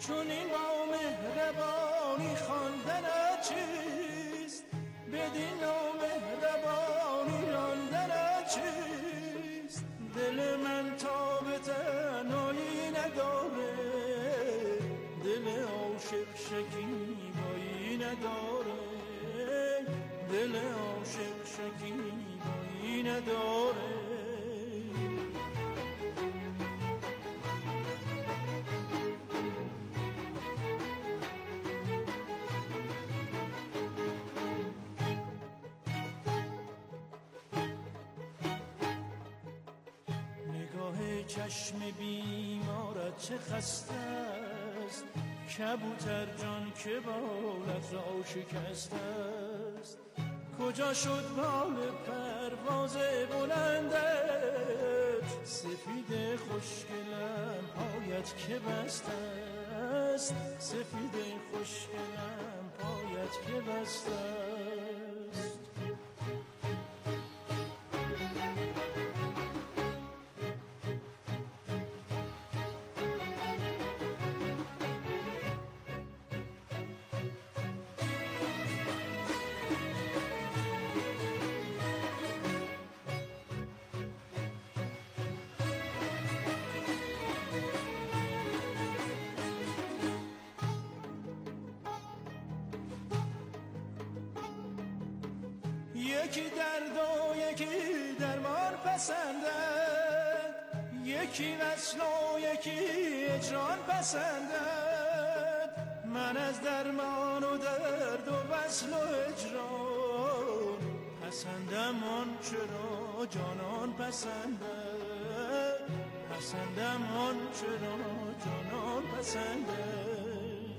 چون این با مهربانی خواندن چیست، بدین مهربانی راندن چیست. دل من تا به تنهایی نداره، دل عاشق شکیبایی نداره، دل عاشق شکیبایی نداره. نگاه چشم بیمارت چه خسته است، کبوتر جان که بالت را شکسته است. کجا شد بال پرواز بلندت، سفید خوشگلم پایت که بسته است، سفید خوشگلم پایت که بسته است. یکی درد و یکی درمان پسندد، یکی وصل و یکی هجران پسندد. من از درمان و درد و وصل و هجران پسندم آنچه را جانان پسندد، پسندم آنچه را جانان پسندد.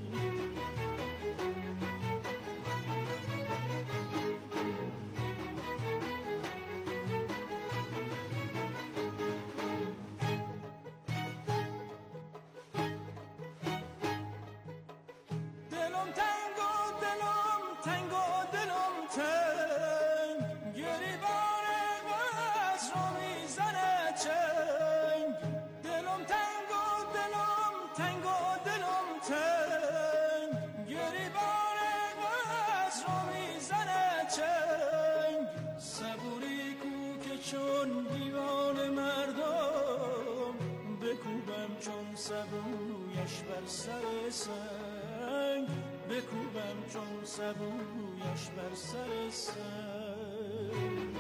سبویش بر سر سنگ، بکوبم چون سبویش بر سر سنگ.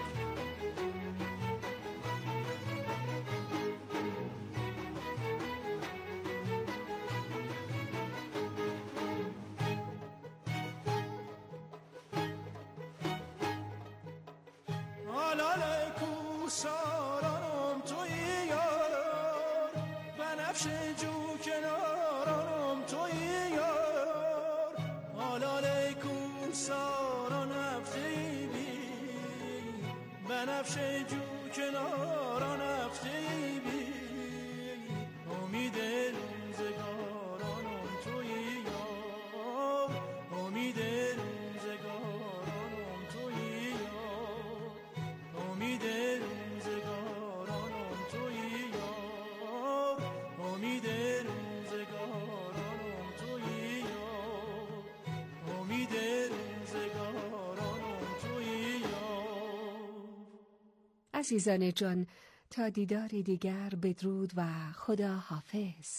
آلاله کوسارانم توی یار، بنفش جو کنارانم توی یار. آلاله کوساران هفته بی، بنفش جو کناران هفته بی. امید روزگارانم توی یار، امید روزگارانم توی یار، امید روزگارانم توی یار، امید روزگارانم توی یار، امید روزگارانم توی یار. عزیزان جان، تا دیداری دیگر بدرود و خدا حافظ.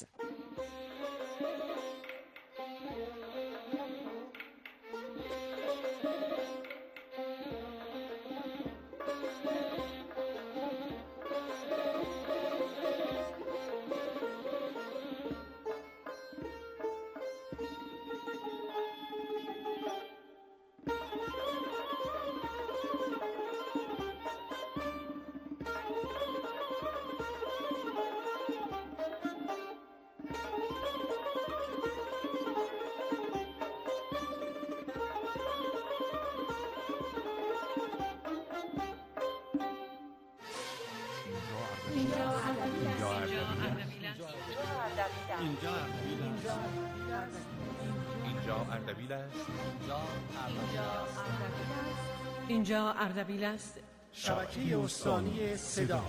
اینجا اردبیل است. شبکه استانی صدا.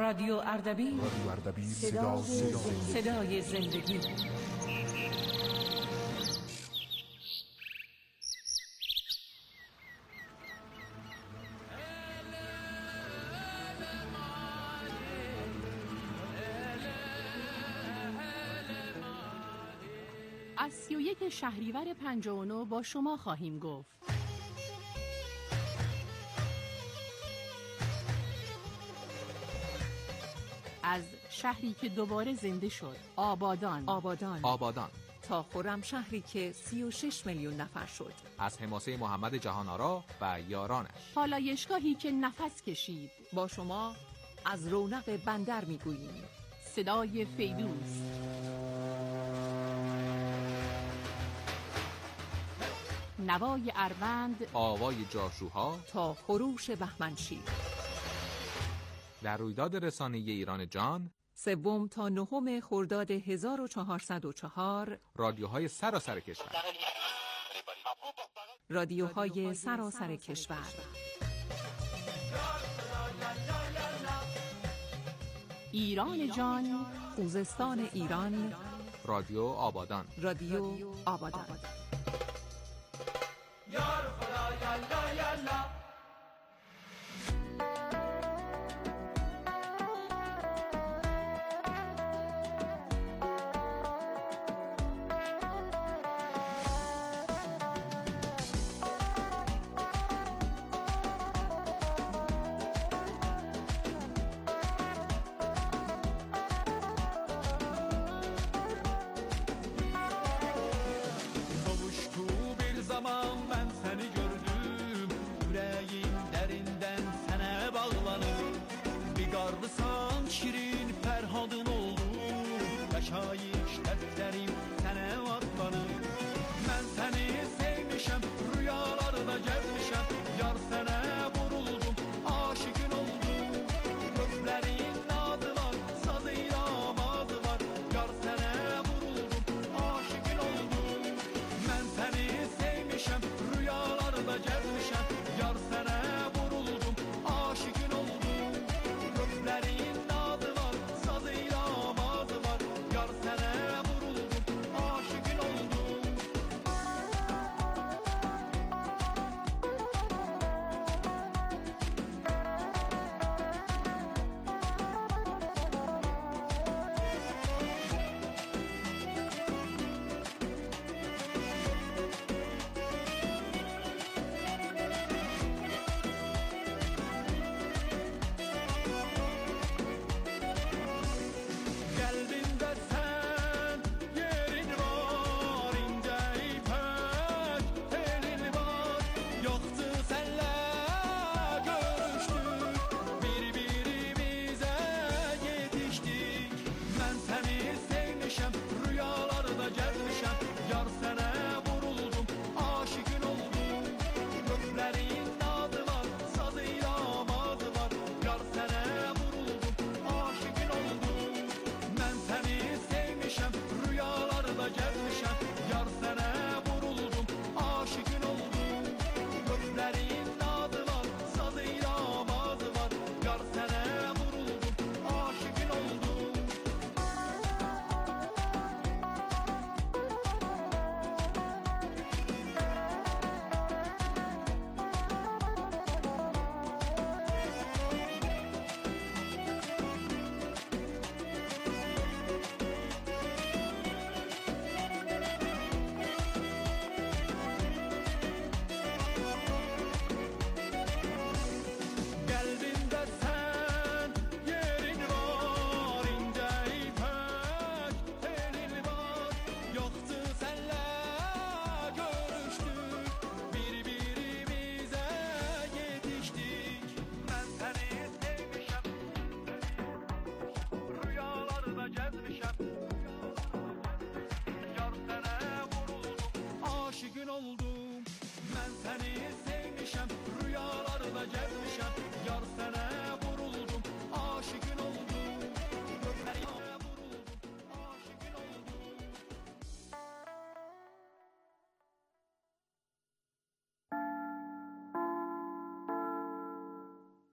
رادیو اردبیل، صدای زندگی. از 31 شهریور 59 با شما خواهیم گفت. از شهری که دوباره زنده شد، آبادان تا خرمشهری که 36 میلیون نفر شد، از حماسه محمد جهان‌آرا و یارانش، پالایشگاهی که نفس کشید. با شما از رونق بندر میگوییم. صدای فیروز، نوای اروند، آوای جاشوها تا خروش بهمنشیر. در رویداد رسانه‌ای ایران جان، 3 تا 9 خرداد 1404، رادیوهای سراسر کشور. رادیوهای سراسر کشور. ایران جان، خوزستان ایران، رادیو آبادان. رادیو آبادان.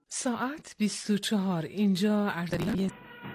ساعت 24. اینجا اردبیل.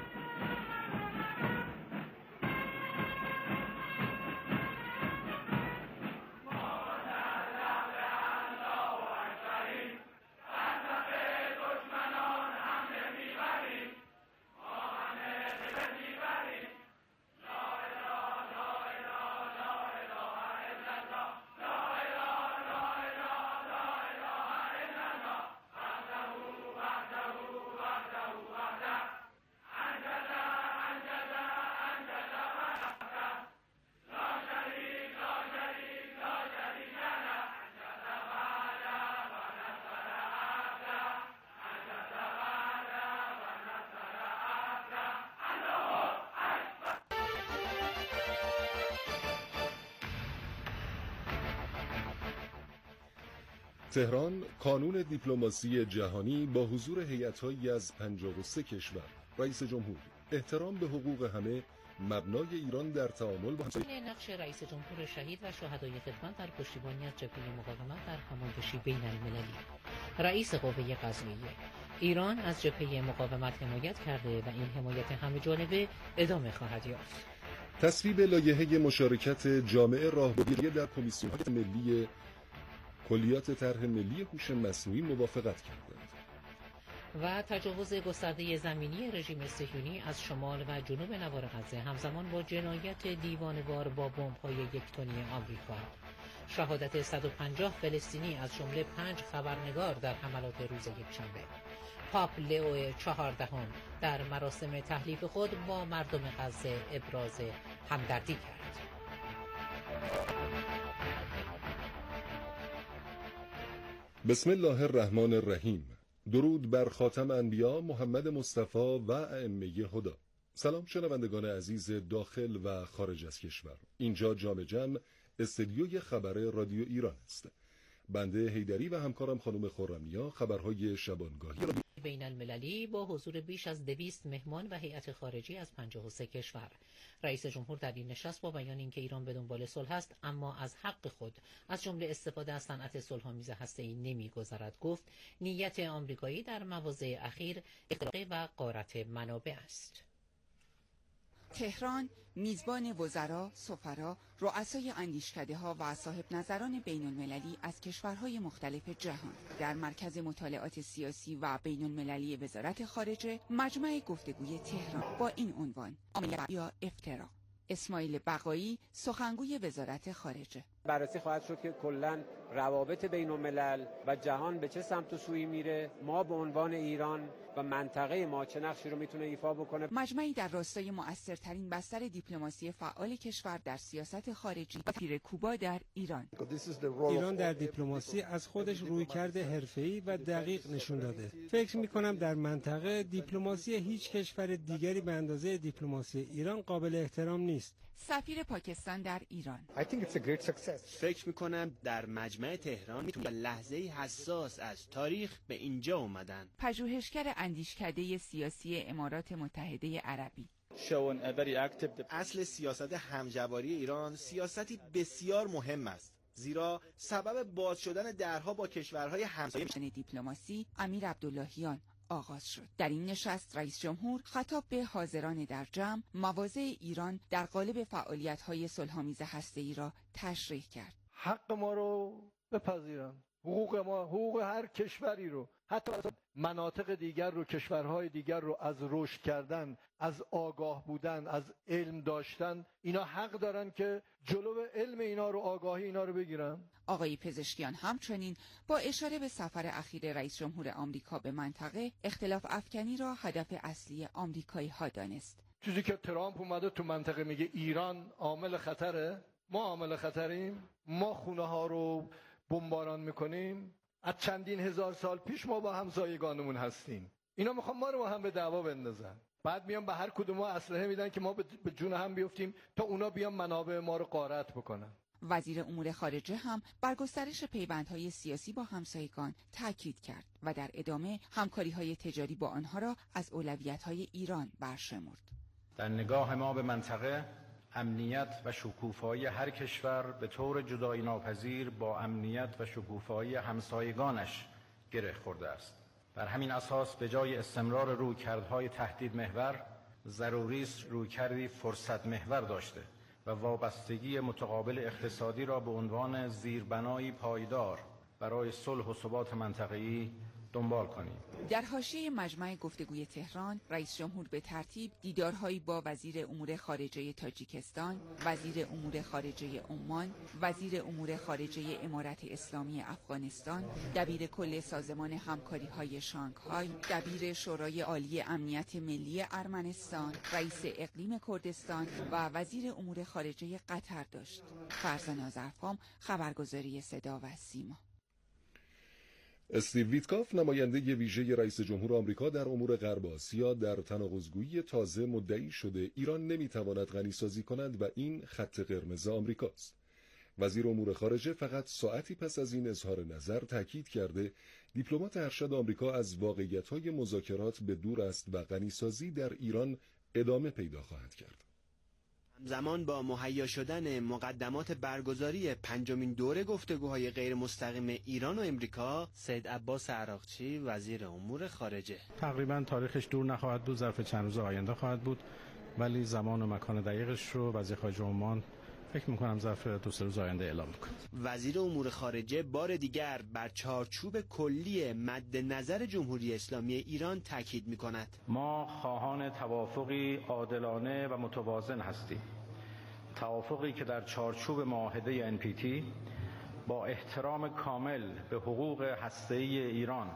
تهران، کانون دیپلماسی جهانی با حضور هیئت‌هایی از 53 کشور. رئیس جمهور: احترام به حقوق همه مبنای ایران در تعامل با همسایگان. نقش رئیس جمهور شهید و شهدای خدمت در پشتیبانی از جبهه مقاومت در همایشی بین المللی. رئیس قوه قضاییه: ایران از جبهه مقاومت حمایت کرده و این حمایت همه‌جانبه ادامه خواهد یافت. تصویب لایحه مشارکت جامعه راهبری در کمیسیون‌های ملی کلیات طرح ملی هوش مصنوعی موافقت کردند. و تجاوز گسترده زمینی رژیم صهیونی از شمال و جنوب نوار غزه همزمان با جنایت دیوانه‌وار با بمب‌های 1 تنی آمریکا. شهادت 150 فلسطینی از جمله 5 خبرنگار در حملات روز یکشنبه. پاپ لئو 14 در مراسم تحلیف خود با مردم غزه ابراز همدردی کرد. بسم الله الرحمن الرحیم. درود بر خاتم انبیا محمد مصطفی و ائمه هدی. سلام شنوندگان عزیز داخل و خارج از کشور. اینجا جام جم استدیوی خبر رادیو ایران است. بنده حیدری و همکارم خانم خرمیا خبرهای شبانگاهی بین المللی با حضور بیش از 200 مهمان و هیئت خارجی از 53 کشور. رئیس جمهور در این نشست با بیان اینکه ایران به دنبال صلح است اما از حق خود از جمله استفاده از صنعت صلح‌آمیز هسته‌ای نمی‌گذرد. گفت نیت آمریکایی در مواضع اخیر اختراق و غارت منابع است. تهران میزبان وزرا، سفرا، رؤسای اندیشکده‌ها و صاحب نظران بین المللی از کشورهای مختلف جهان. در مرکز مطالعات سیاسی و بین المللی وزارت خارجه مجمع گفتگوی تهران با این عنوان: عامل یا افترا. اسماعیل بقایی سخنگوی وزارت خارجه: بررسی خواهد شد که کلاً روابط بین الملل و جهان به چه سمت و سوی میره، ما به عنوان ایران و منطقه ما چه نقشی رو میتونه ایفا بکنه. مجمعی در راستای مؤثرترین بستر دیپلماسی فعال کشور در سیاست خارجی و تیر کوبا در ایران. ایران در دیپلماسی از خودش رویکرد حرفه‌ای و دقیق نشون داده. فکر می‌کنم در منطقه دیپلماسی هیچ کشور دیگری به اندازه دیپلماسی ایران قابل احترام نیست. سفیر پاکستان در ایران: فکر میکنم در مجمع تهران میتونه لحظه‌ای حساس از تاریخ به اینجا اومدن. پژوهشگر اندیشکده سیاسی امارات متحده عربی: اصل سیاست همجواری ایران سیاستی بسیار مهم است، زیرا سبب باز شدن درها با کشورهای همسایه دیپلماسی امیر عبداللهیان آغاز شد. در این نشست رئیس جمهور خطاب به حاضران در جمع مواضع ایران در قالب فعالیت‌های صلح‌آمیز هسته‌ای را تشریح کرد. حق ما رو بپذیرن، حقوق ما، حقوق هر کشوری رو، حتی مناطق دیگر رو، کشورهای دیگر رو از رشد کردن، از آگاه بودن، از علم داشتن، اینا حق دارن که جلو علم اینا رو، آگاهی اینا رو بگیرن. آقای پزشکیان همچنین با اشاره به سفر اخیر رئیس جمهور آمریکا به منطقه، اختلاف افکنی را هدف اصلی آمریکایی ها دانست. چیزی که ترامپ اومده تو منطقه میگه ایران عامل خطره، ما عامل خطریم، ما خونه ها رو بمباران میکنیم، از چندین هزار سال پیش ما با همسایگانمون هستیم، اینا میخوان ما رو با هم به دعوا بندازن، بعد میان به هر کدوم ما اسلحه میدن که ما به جون هم بیفتیم تا اونا بیان منابع ما رو غارت بکنن. وزیر امور خارجه هم بر گسترش پیوندهای سیاسی با همسایگان تاکید کرد و در ادامه همکاری‌های تجاری با آنها را از اولویت‌های ایران برشمرد. در نگاه ما به منطقه، امنیت و شکوفایی هر کشور به طور جدایی ناپذیر با امنیت و شکوفایی همسایگانش گره خورده است. بر همین اساس به جای استمرار رویکردهای تهدید محور، ضروری است رویکردی فرصت محور داشته و وابستگی متقابل اقتصادی را به عنوان زیربنایی پایدار برای صلح و ثبات منطقه‌ای دنبال کنیم. در حاشیه مجمع گفتگوی تهران، رئیس جمهور به ترتیب دیدارهایی با وزیر امور خارجه تاجیکستان، وزیر امور خارجه عمان، وزیر امور خارجه امارت اسلامی افغانستان، دبیر کل سازمان همکاری‌های شانگهای، دبیر شورای عالی امنیت ملی ارمنستان، رئیس اقلیم کردستان و وزیر امور خارجه قطر داشت. فرزانه آذرفام، خبرگزاری صدا و سیما. استیو ویتکاف، نماینده ویژه رئیس جمهور آمریکا در امور غرب آسیا، در تناقض‌گویی تازه مدعی شده ایران نمیتواند غنیسازی کند و این خط قرمز آمریکاست. وزیر امور خارجه فقط ساعتی پس از این اظهار نظر تاکید کرده دیپلمات ارشد آمریکا از واقعیت‌های مذاکرات به دور است و غنیسازی در ایران ادامه پیدا خواهد کرد. همزمان با مهیا شدن مقدمات برگزاری پنجمین دوره گفتگوهای غیر مستقیم ایران و امریکا، سید عباس عراقچی وزیر امور خارجه: تقریبا تاریخش دور نخواهد بود، ظرف چند روز آینده خواهد بود، ولی زمان و مکان دقیقش رو وزیر خارجه عمان فکر می‌کنم ظرف 2-3 روز آینده اعلام می‌کنه. وزیر امور خارجه بار دیگر بر چارچوب کلی مد نظر جمهوری اسلامی ایران تاکید می‌کند. ما خواهان توافقی عادلانه و متوازن هستیم. توافقی که در چارچوب معاهده NPT با احترام کامل به حقوق هسته‌ای ایران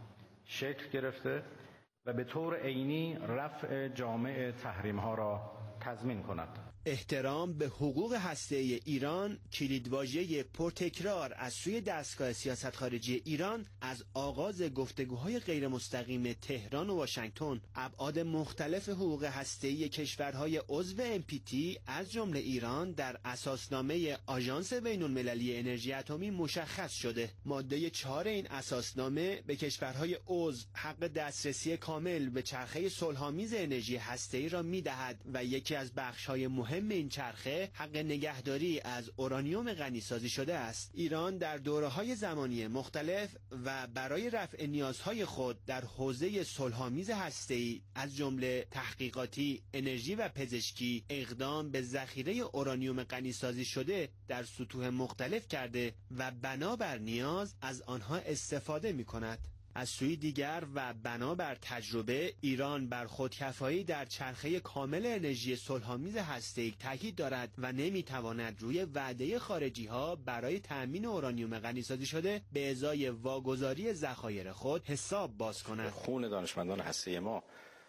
شکل گرفته و به طور عینی رفع جامع تحریم‌ها را تضمین کند. احترام به حقوق هسته‌ای ایران کلیدواژه پرتکرار از سوی دستگاه سیاست خارجی ایران از آغاز گفتگوهای غیر مستقیم تهران و واشنگتن. ابعاد مختلف حقوق هسته‌ای کشورهای عضو NPT از جمله ایران در اساسنامه آژانس بین‌المللی انرژی اتمی مشخص شده. ماده 4 این اساسنامه به کشورهای عضو حق دسترسی کامل به چرخه صلح‌آمیز انرژی هسته‌ای را می‌دهد و یکی از بخش‌های مهم این چرخه حق نگهداری از اورانیوم غنیسازی شده است. ایران در دوره‌های زمانی مختلف و برای رفع نیازهای خود در حوزه صلح‌آمیز هسته‌ای از جمله تحقیقاتی، انرژی و پزشکی اقدام به ذخیره اورانیوم غنیسازی شده در سطوح مختلف کرده و بنابر نیاز از آنها استفاده می‌کند. از سوی دیگر و بنابر تجربه، ایران بر خودکفایی در چرخه کامل انرژی صلح‌آمیز هسته‌ای تاکید دارد و نمیتواند روی وعده خارجی‌ها برای تأمین اورانیوم غنیسازی شده به ازای واگذاری ذخایر خود حساب باز کند. خون دانشمندان هسته‌ای ما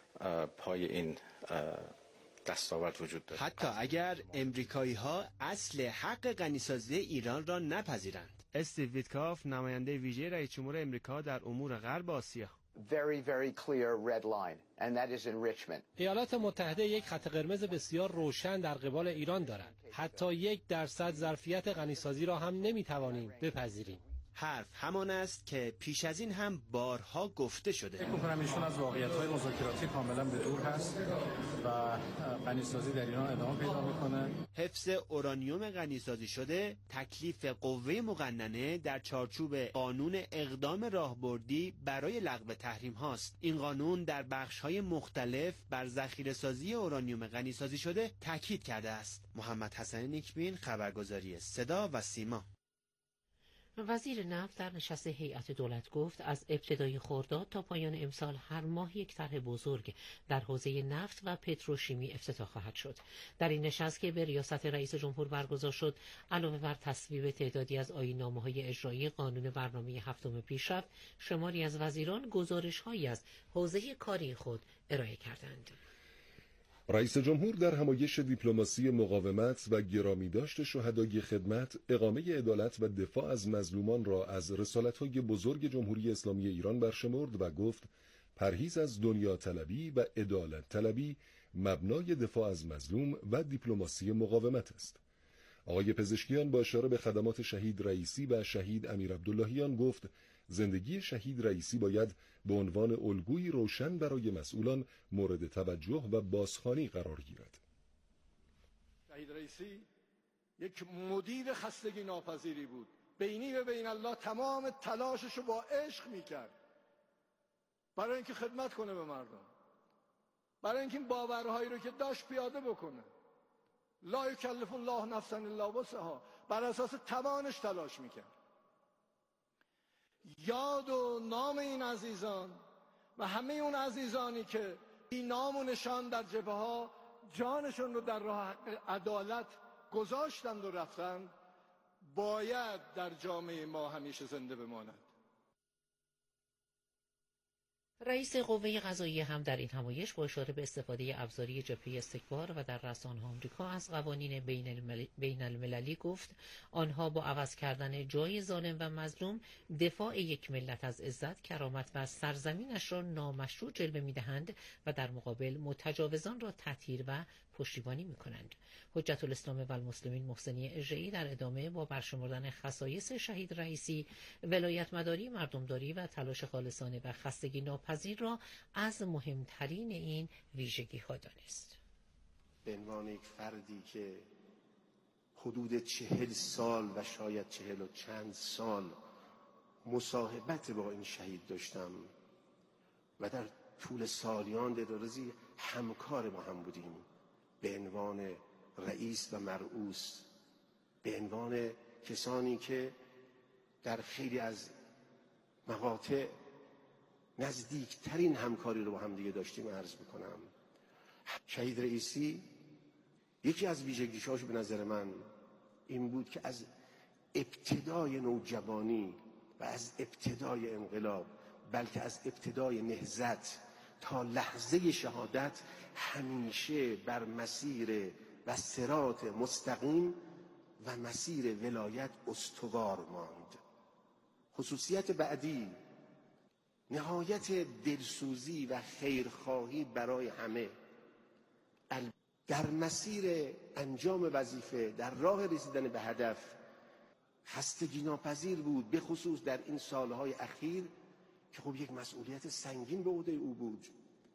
پای این دستاورد وجود دارد. حتی اگر امریکایی‌ها اصل حق غنیسازی ایران را نپذیرند. استیو ویتکاف، نماینده ویژه رئیس جمهور امریکا در امور غرب آسیا: ایالات متحده یک خط قرمز بسیار روشن در قبال ایران دارد. حتی 1% ظرفیت غنیسازی را هم نمیتوانیم بپذیریم. حرف همان است که پیش از این هم بارها گفته شده. فکر می‌کنم ایشون از واقعیت‌های مذاکراتی کاملا به دور هست و غنیسازی در ایران ادامه پیدا می‌کنه. حفظ اورانیوم غنیسازی شده تکلیف قوه مقننه در چارچوب قانون اقدام راهبردی برای لغو تحریم هاست. این قانون در بخش‌های مختلف بر ذخیره‌سازی اورانیوم غنیسازی شده تاکید کرده است. محمد حسن نیکبین، خبرگزاری صدا و سیما. وزیر نفت در نشست هیئت دولت گفت از ابتدای خرداد تا پایان امسال هر ماه یک طرح بزرگ در حوزه نفت و پتروشیمی افتتاح خواهد شد. در این نشست که به ریاست رئیس جمهور برگزار شد، علاوه بر تصویب تعدادی از آیین‌نامه‌های اجرایی قانون برنامه هفتم پیشرفت، شماری از وزیران گزارش‌هایی از حوزه کاری خود ارائه کردند. رئیس جمهور در همایش دیپلماسی مقاومت و گرامیداشت شهدای خدمت، اقامه عدالت و دفاع از مظلومان را از رسالت‌های بزرگ جمهوری اسلامی ایران برشمرد و گفت پرهیز از دنیا طلبی و عدالت طلبی مبنای دفاع از مظلوم و دیپلماسی مقاومت است. آقای پزشکیان با اشاره به خدمات شهید رئیسی و شهید امیر عبداللهیان گفت زندگی شهید رئیسی باید به عنوان الگویی روشن برای مسئولان مورد توجه و بازخوانی قرار گیرد. شهید رئیسی یک مدیر خستگی ناپذیری بود. بینی و بین الله تمام تلاشش رو با عشق میکرد. برای اینکه خدمت کنه به مردم، برای اینکه این باورهایی رو که داشت پیاده بکنه. لا یکلف الله نفسا الا وسعها، بر اساس توانش تلاش میکرد. یاد و نام این عزیزان و همه اون عزیزانی که این نام و نشان در جبهه‌ها جانشون رو در راه عدالت گذاشتند و رفتند باید در جامعه ما همیشه زنده بماند. رئیس قوه قضاییه هم در این همایش با اشاره به استفاده ابزاری جبهه استکبار و در رسانه‌های آمریکا از قوانین بین المللی گفت آنها با عوض کردن جای ظالم و مظلوم دفاع یک ملت از عزت، کرامت و سرزمینش را نامشروع جلوه می‌دهند و در مقابل متجاوزان را تطهیر و پشتیبانی می‌کنند. حجت الاسلام و المسلمین محسنی اژه‌ای در ادامه با برشمردن خصایص شهید رئیسی، ولایت مداری، مردمداری و تلاش خالصانه و خستگی ناپذیر را از مهمترین این ویژگی‌ها دانست. به عنوان یک فردی که حدود 40 سال و شاید 40 و چند سال مصاحبت با این شهید داشتم و در طول سالیان درازی همکار با هم بودیم، به عنوان رئیس و مرئوس، به عنوان کسانی که در خیلی از مقاطع نزدیکترین همکاری رو با هم دیگه داشتیم عرض میکنم. شهید رئیسی یکی از ویژگی‌هاش به نظر من این بود که از ابتدای نوجوانی و از ابتدای انقلاب، بلکه از ابتدای نهضت تا لحظه شهادت همیشه بر مسیر و صراط مستقیم و مسیر ولایت استوار ماند. خصوصیت بعدی نهایت دلسوزی و خیرخواهی برای همه در مسیر انجام وظیفه، در راه رسیدن به هدف خستگی ناپذیر بود، به خصوص در این سالهای اخیر که خب یک مسئولیت سنگین به عهده او بود.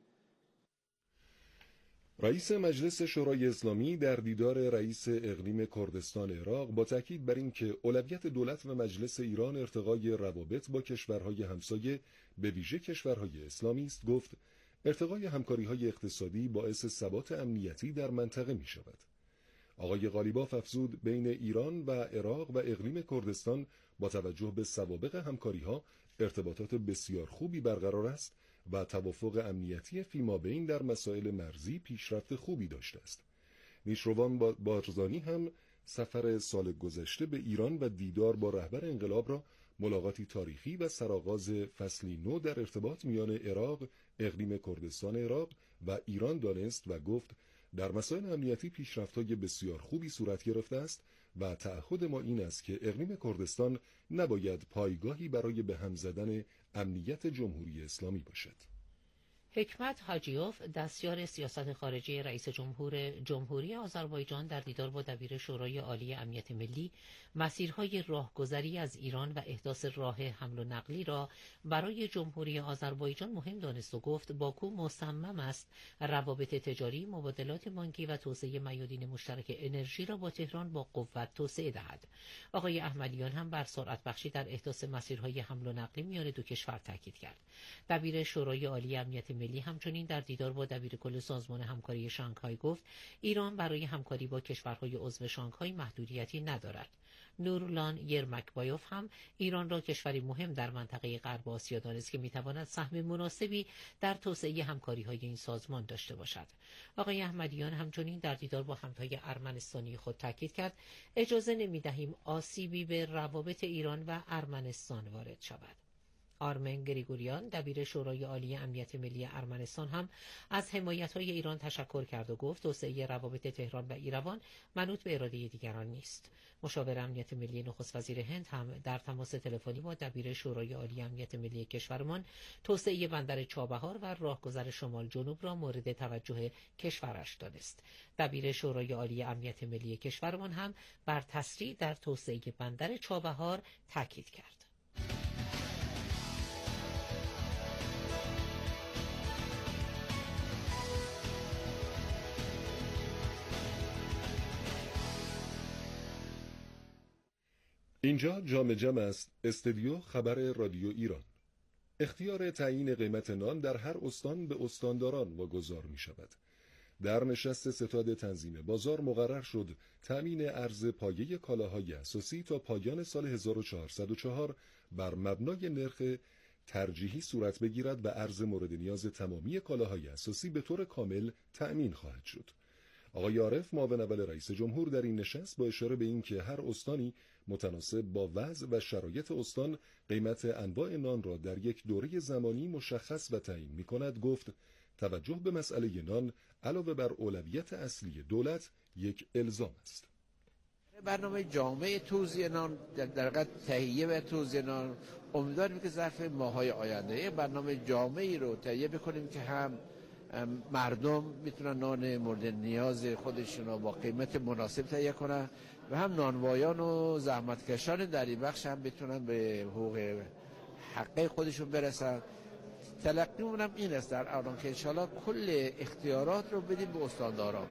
رئیس مجلس شورای اسلامی در دیدار رئیس اقلیم کردستان عراق با تاکید بر اینکه اولویت دولت و مجلس ایران ارتقای روابط با کشورهای همسایه به ویژه کشورهای اسلامی است، گفت ارتقای همکاری‌های اقتصادی باعث ثبات امنیتی در منطقه می‌شود. آقای قالیباف افزود بین ایران و عراق و اقلیم کردستان با توجه به سوابق همکاری‌ها ارتباطات بسیار خوبی برقرار است و توافق امنیتی فیمابین در مسائل مرزی پیشرفت خوبی داشته است. نیشروان بارزانی هم سفر سال گذشته به ایران و دیدار با رهبر انقلاب را ملاقاتی تاریخی و سرآغاز فصلی نو در ارتباط میان عراق، اقلیم کردستان عراق و ایران دانست و گفت در مسائل امنیتی پیشرفت‌های بسیار خوبی صورت گرفته است و تعهد ما این است که اقلیم کردستان نباید پایگاهی برای به هم زدن امنیت جمهوری اسلامی باشد. حکمت حاجیوف، دستیار سیاست خارجی رئیس جمهوری آذربایجان در دیدار با دبیر شورای عالی امنیت ملی، مسیرهای راهگذری از ایران و احداث راه حمل و نقلی را برای جمهوری آذربایجان مهم دانست و گفت باکو مصمم است روابط تجاری، مبادلات بانکی و توسعه میادین مشترک انرژی را با تهران با قوت توسعه دهد. آقای احمدیان هم بر سرعت بخشی در احداث مسیرهای حمل و نقلی میان دو کشور تاکید کرد. دبیر شورای عالی امنیت ملی همچنین در دیدار با دبیر کل سازمان همکاری شانگهای گفت ایران برای همکاری با کشورهای عضو شانگهای محدودیتی ندارد. نورلان یرمکبایوف هم ایران را کشوری مهم در منطقه غرب آسیا دانست که میتواند سهم مناسبی در توسعه همکاری‌های این سازمان داشته باشد. آقای احمدیان همچنین در دیدار با همتای ارمنستانی خود تاکید کرد اجازه نمیدهیم آسیبی به روابط ایران و ارمنستان وارد شود. آرمن گریگوریان، دبیر شورای عالی امنیت ملی ارمنستان هم از حمایت‌های ایران تشکر کرد و گفت توسعه روابط تهران و ایروان منوط به اراده دیگران نیست. مشاور امنیت ملی نخست وزیر هند هم در تماس تلفنی با دبیر شورای عالی امنیت ملی کشورمان توسعه بندر چابهار و راهگذر شمال جنوب را مورد توجه کشورش دانست. دبیر شورای عالی امنیت ملی کشورمان هم بر تسریع در توسعه بندر چابهار تاکید کرد. اینجا جام جم است، استودیو خبر رادیو ایران. اختیار تعیین قیمت نان در هر استان به استانداران واگذار می شود. در نشست ستاد تنظیم بازار مقرر شد تأمین ارز پایه کالاهای اساسی تا پایان سال 1404 بر مبنای نرخ ترجیحی صورت بگیرد و ارز مورد نیاز تمامی کالاهای اساسی به طور کامل تأمین خواهد شد. آقای عارف معاون اول رئیس جمهور در این نشست با اشاره به اینکه هر استانی متناسب با وضع و شرایط استان قیمت انواع نان را در یک دوره زمانی مشخص و تعیین می‌کند گفت توجه به مسئله نان علاوه بر اولویت اصلی دولت یک الزام است. برنامه جامع توزیع نان در حقیقت تهیه و توزیع نان امیدواریم که ظرف ماه‌های آینده برنامه جامعی رو تهیه بکنیم که هم مردم میتونن نان مورد نیاز خودشون رو با قیمت مناسب تهیه کنن و هم نانوایان و زحمتکشان در این بخش هم بتونن به حقوق حقه خودشون برسن. تلقیمون هم این است در الان که انشاءالله کل اختیارات رو بدیم به استانداران.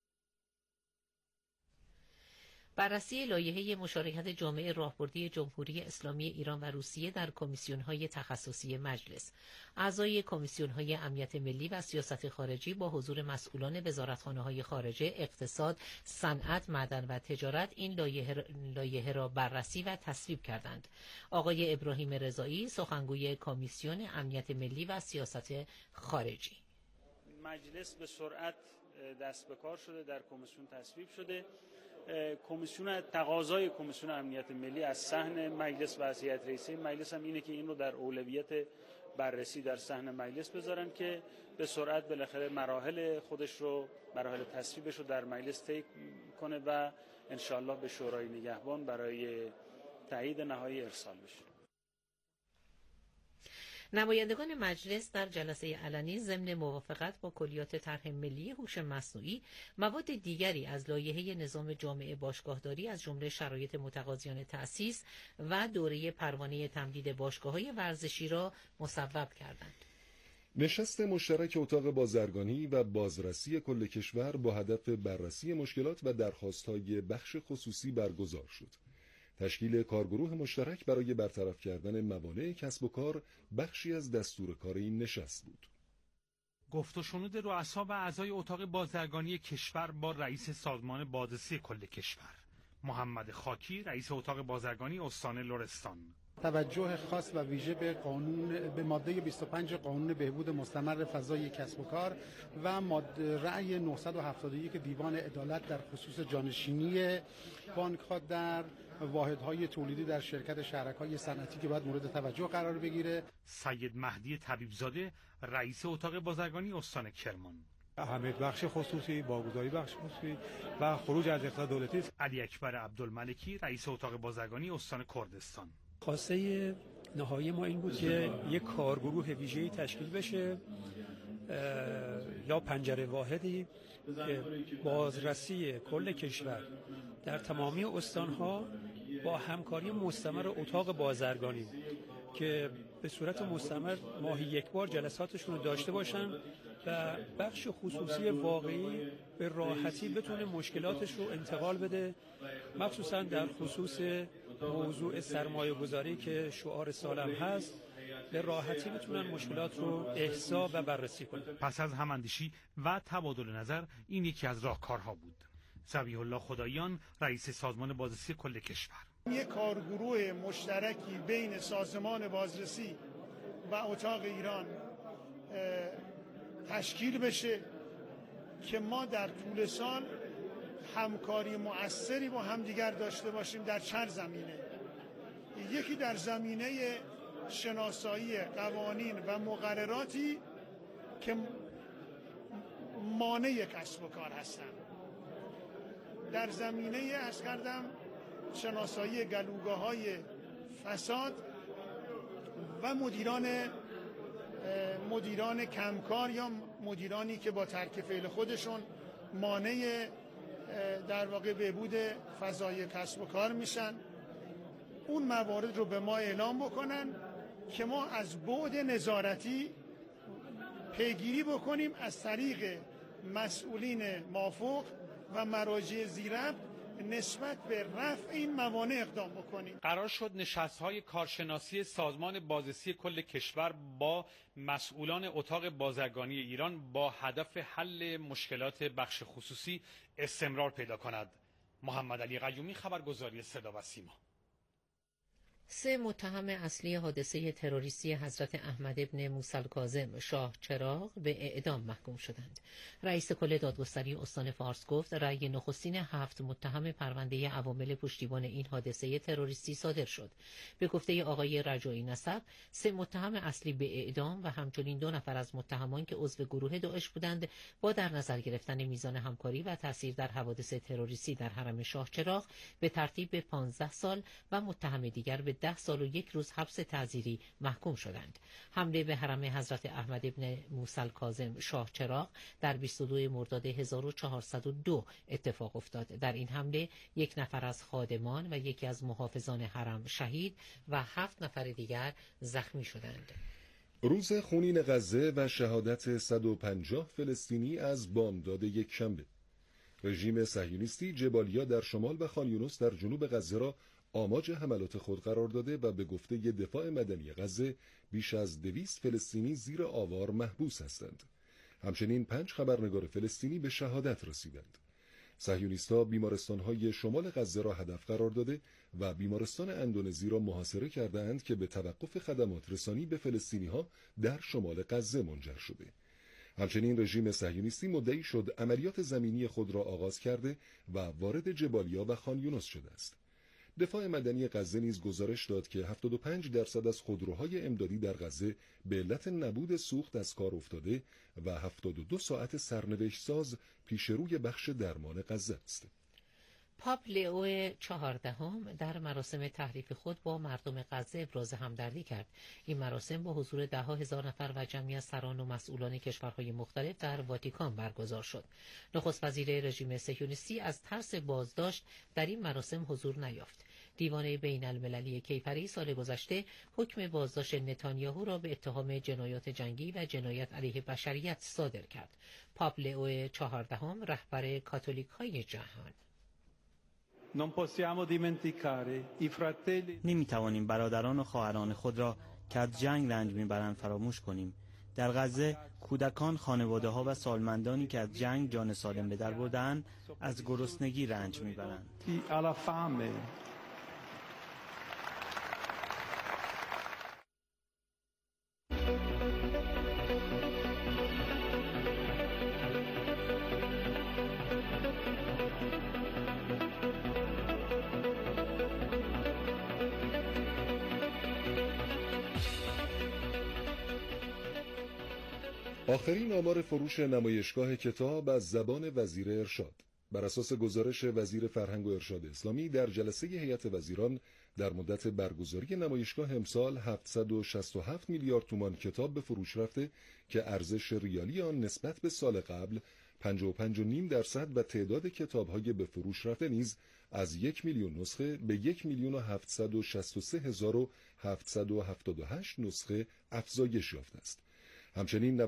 بررسی لایحه مشارکت جامعه راهبردی جمهوری اسلامی ایران و روسیه در کمیسیون‌های تخصصی مجلس. اعضای کمیسیون‌های امنیت ملی و سیاست خارجی با حضور مسئولان وزارتخانه‌های خارجه، اقتصاد، صنعت، معدن و تجارت این لایحه را بررسی و تصویب کردند. آقای ابراهیم رضایی، سخنگوی کمیسیون امنیت ملی و سیاست خارجی: مجلس به سرعت دست به کار شده، در کمیسیون تصویب شده. کمیسیون تقاضای کمیسیون امنیت ملی از صحن مجلس و از هیئت رئیسه مجلس هم اینه که این رو در اولویت بررسی در صحن مجلس بذارن که به سرعت بالاخره مراحل تصویبش رو در مجلس طی کنه و انشالله به شورای نگهبان برای تایید نهایی ارسال بشه. نمایندگان مجلس در جلسه علنی ضمن موافقت با کلیات طرح ملی هوش مصنوعی مواد دیگری از لایحه نظام جامع باشگاهداری از جمله شرایط متقاضیان تأسیس و دوره پروانه تمدید باشگاه‌های ورزشی را مصوب کردند. نشست مشترک اتاق بازرگانی و بازرسی کل کشور با هدف بررسی مشکلات و درخواست‌های بخش خصوصی برگزار شد. تشکیل کارگروه مشترک برای برطرف کردن موانع کسب و کار بخشی از دستور کار این نشست بود. گفت و شنود رؤسا و اعضای اتاق بازرگانی کشور با رئیس سازمان بازرسی کل کشور محمد خاکی، رئیس اتاق بازرگانی استان لرستان. توجه خاص و ویژه به ماده 25 قانون بهبود مستمر فضای کسب و کار و رأی 971 دیوان عدالت در خصوص جانشینی بانک‌ها در واحدهای تولیدی در شرکت شرکای صنعتی که باید مورد توجه قرار بگیره. سید مهدی طبیبزاده، رئیس اتاق بازرگانی استان کرمان. اهمیت بخش خصوصی، واگذاری بخش خصوصی و خروج از اقتصاد دولتی. علی اکبر عبدالملکی، رئیس اتاق بازرگانی استان کردستان. خواسته نهایی ما این بود که یک کارگروه ویژه‌ای تشکیل بشه یا پنجره واحدی که بازرسی کل کشور در تمامی استانها با همکاری مستمر اتاق بازرگانی که به صورت مستمر ماهی یک بار جلساتشون رو داشته باشن و بخش خصوصی واقعی به راحتی بتونه مشکلاتش رو انتقال بده، مخصوصا در خصوص موضوع سرمایه گذاری که شعار سالم هست، به راحتی میتونن مشکلات رو احصا و بررسی کنن. پس از هماندیشی و تبادل نظر این یکی از راهکارها بود. ذبیح الله خداییان، رئیس سازمان بازرسی کل کشور: یک کارگروه مشترکی بین سازمان بازرسی و اتاق ایران تشکیل بشه که ما در طول سال همکاری مؤثری با همدیگر داشته باشیم در چند زمینه. یکی در زمینه شناسایی قوانین و مقرراتی که مانع کسب و کار هستند. در زمینه عرض کردم شناسایی گلوگاه‌های فساد و مدیران کمکار یا مدیرانی که با ترک فعل خودشون مانع در واقع بهبود فضای کسب و کار میشن. اون موارد رو به ما اعلام بکنن که ما از بعد نظارتی پیگیری بکنیم از طریق مسئولین مافوق و مراجع زیربط نسبت به رفع این موانع اقدام بکنیم. قرار شد نشست‌های کارشناسی سازمان بازرسی کل کشور با مسئولان اتاق بازرگانی ایران با هدف حل مشکلات بخش خصوصی استمرار پیدا کند. محمد علی قیومی، خبرگزاری صدا و سیما. 3 متهم اصلی حادثه تروریستی حضرت احمد ابن موسی الکاظم شاه چراغ به اعدام محکوم شدند. رئیس کل دادگستری استان فارس گفت رأی نخستین 7 متهم پرونده عوامل پشتیبان این حادثه تروریستی صادر شد. به گفته آقای رجایی نسب، 3 متهم اصلی به اعدام و همچنین 2 نفر از متهمان که عضو گروه داعش بودند با در نظر گرفتن میزان همکاری و تاثیر در حوادث تروریستی در حرم شاه چراغ به ترتیب به 15 سال و متهم دیگر به 10 سال و 1 روز حبس تعزیری محکوم شدند. حمله به حرم حضرت احمد ابن موسی الکاظم شاه چراغ در 22 مرداد 1402 اتفاق افتاد. در این حمله 1 نفر از خادمان و یکی از محافظان حرم شهید و 7 نفر دیگر زخمی شدند. روز خونین غزه و شهادت 150 فلسطینی از بامداد یکشنبه. رژیم صهیونیستی جبالیا در شمال و خان یونس در جنوب غزه را آماج حملات خود قرار داده و به گفته دفاع مدنی غزه بیش از 200 فلسطینی زیر آوار محبوس هستند. همچنین 5 خبرنگار فلسطینی به شهادت رسیدند. صهیونیست‌ها بیمارستان‌های شمال غزه را هدف قرار داده و بیمارستان اندونزی را محاصره کرده‌اند که به توقف خدمات رسانی به فلسطینی‌ها در شمال غزه منجر شده. همچنین رژیم صهیونیستی مدعی شد عملیات زمینی خود را آغاز کرده و وارد جبالیا و خان یونس شده است. دفاع مدنی غزه نیز گزارش داد که 75% از خودروهای امدادی در غزه به علت نبود سوخت از کار افتاده و 72 ساعت سرنوشت ساز پیش روی بخش درمان غزه است. پاپ لئو 14 در مراسم تحریف خود با مردم غزه ابراز همدردی کرد. این مراسم با حضور 10,000 نفر و جمعی از سران و مسئولان کشورهای مختلف در واتیکان برگزار شد. نخست وزیر رژیم صهیونیستی از ترس بازداشت در این مراسم حضور نیافت. دیوان بین المللی کیفری سال گذشته حکم بازداشت نتانیاهو را به اتهام جنایات جنگی و جنایت علیه بشریت صادر کرد. پاپ لئو 14 رهبر کاتولیک‌های جهان: نمیتوانیم برادران و خواهران خود را که از جنگ رنج میبرند فراموش کنیم. در غزه کودکان، خانواده‌ها و سالمندانی که از جنگ جان سالم به در بردند از گرسنگی رنج میبرند. آخرین آمار فروش نمایشگاه کتاب از زبان وزیر ارشاد. بر اساس گزارش وزیر فرهنگ و ارشاد اسلامی در جلسه هیئت وزیران در مدت برگزاری نمایشگاه امسال 767 میلیارد تومان کتاب به فروش رفته که ارزش ریالی آن نسبت به سال قبل 55.5% و تعداد کتاب‌های به فروش رفته نیز از 1 میلیون نسخه به 1,763,778 نسخه افزایش یافته است. همچنین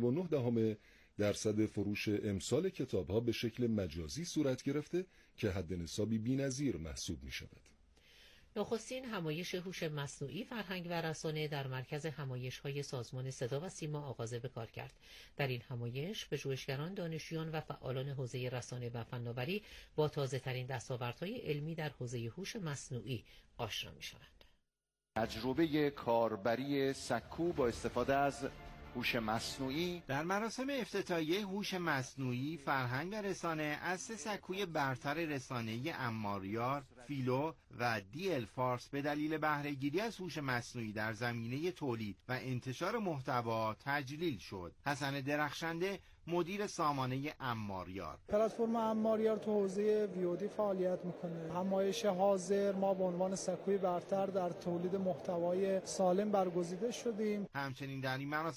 93.9% فروش امسال کتاب‌ها به شکل مجازی صورت گرفته که حد نصابی بی‌نظیر محسوب می‌شود. نخستین همایش هوش مصنوعی فرهنگ و رسانه در مرکز همایش‌های سازمان صدا و سیما آغاز به کار کرد. در این همایش پژوهشگران، دانشجویان و فعالان حوزه رسانه و فناوری با تازه‌ترین دستاوردهای علمی در حوزه هوش مصنوعی آشنا می‌شوند. تجربه کاربری سکو با استفاده از هوش مصنوعی. در مراسم افتتاحیه هوش مصنوعی فرهنگ و رسانه از 3 سکوی برتر رسانه‌ای اماریار، فیلو و دیل فارس به دلیل بهره‌گیری از هوش مصنوعی در زمینه تولید و انتشار محتوا تجلیل شد. حسن درخشنده مدیر سامانه اماریار: پلتفرم اماریار تو حوزه ویودی فعالیت میکنه. همایش حاضر ما به عنوان سکوی برتر در تولید محتوای سالم برگزیده شدیم. همچنین در این مراسم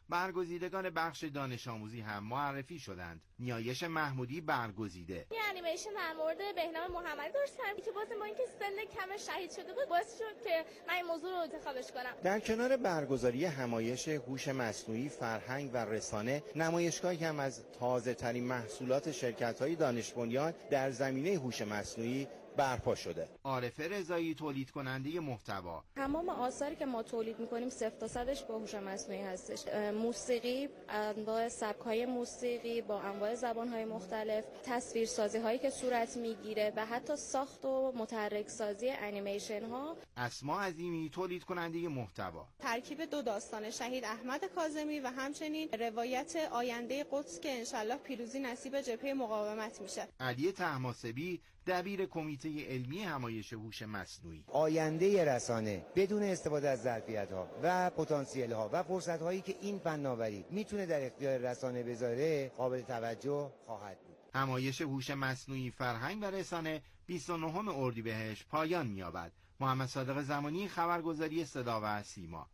برگزیدگان بخش دانش آموزی هم معرفی شدند. نیایش محمودی برگزیده. این انیمیشن در مورد بهنام محمدی درست کردم که باز با اینکه سن کم شهید شده بود باعث شد که من این موضوع رو انتخابش کنم. در کنار برگزاری همایش هوش مصنوعی، فرهنگ و رسانه، نمایشگاهی هم از تازه‌ترین محصولات شرکت‌های دانش بنیان در زمینه هوش مصنوعی برپا شده. عارفه رضایی، تولید کننده محتوا: تمام آثاری که ما تولید می‌کنیم 0 تا 100ش با هوش مصنوعی هستش. موسیقی، انواع سبک‌های موسیقی با انواع زبان‌های مختلف، تصویرسازی‌هایی که صورت می‌گیره و حتی ساخت و متحرک سازی انیمیشن‌ها. اسما عظیمی، تولید کننده محتوا: ترکیب 2 داستان شهید احمد کاظمی و همچنین روایت آینده قدس که انشالله پیروزی نصیب جبهه مقاومت میشه. علی طهماسبی، دبیر کمیته علمی همایش هوش مصنوعی: آینده رسانه بدون استفاده از ظرفیت‌ها و پتانسیل‌ها و فرصت‌هایی که این فناوری میتونه در اختیار رسانه بذاره قابل توجه خواهد بود. همایش هوش مصنوعی، فرهنگ و رسانه 29 اردیبهشت پایان می‌یابد. محمد صادق زمانی، خبرگزاری صدا و سیما.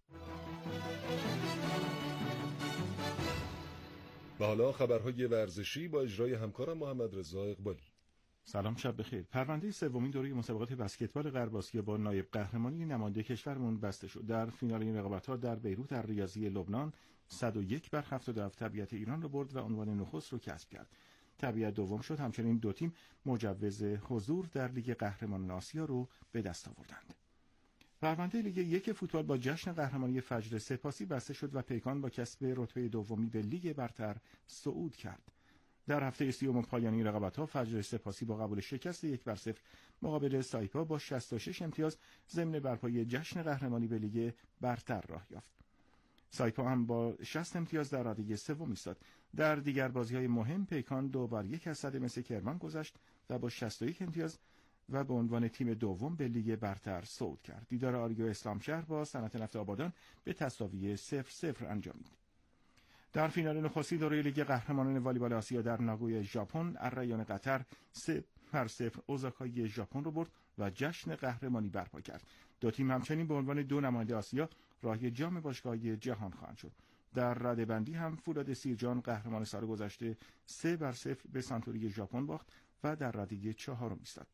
و حالا خبرهای ورزشی با اجرای همکارم محمد رضا اقبالی. سلام، شب بخیر. پرونده سومین دوره مسابقات بسکتبال غرب آسیا با نایب قهرمانی نماینده کشورمون بسته شد. در فینال این رقابت‌ها در بیروت در ریاضی لبنان 101-77 طبیعت ایران رو برد و عنوان نخست رو کسب کرد. طبیعت دوم شد. همچنین دو تیم مجوز حضور در لیگ قهرمانان آسیا رو به دست آوردند. پرونده لیگ 1 فوتبال با جشن قهرمانی فجر سپاسی بسته شد و پیکان با کسب رتبه دومی به لیگ برتر صعود کرد. در هفته 30 پایانی رقابت‌ها فجر سپاسی با قبول شکست 1-0 مقابل سایپا با 66 امتیاز ضمن برپایی جشن قهرمانی به لیگ برتر راه یافت. سایپا هم با 60 امتیاز در رده سوم ایستاد. در دیگر بازی‌های مهم پیکان 2-1 از صد مس کرمان گذشت و با 61 امتیاز و به عنوان تیم دوم به لیگ برتر صعود کرد. دیدار آریو اسلام شهر با صنعت نفت آبادان به تساوی 0-0 انجامید. در فینال نخستی دوره لیگ قهرمانان والیبال آسیا در ناگویا ژاپن، الریان قطر 3-0 اوزاکای ژاپن رو برد و جشن قهرمانی برپا کرد. دو تیم همچنین به عنوان دو نماینده آسیا راهی جام باشگاه‌های جهان خواهند شد. در رده‌بندی هم فولاد سیرجان قهرمان سال گذشته 3-0 به سانتوری ژاپن باخت و در رده چهارم ایستاد.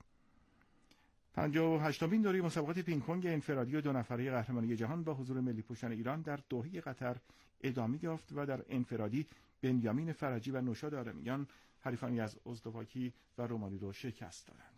58مین دوره مسابقات پینگ پونگ انفرادی و 2 نفره قهرمانی جهان با حضور ملی پوشان ایران در دوحه قطر ادامه یافت و در انفرادی بنیامین فرجی و نوشاد عالمیان حریفانی از ازدواکی و رومانی رو شکست دادند.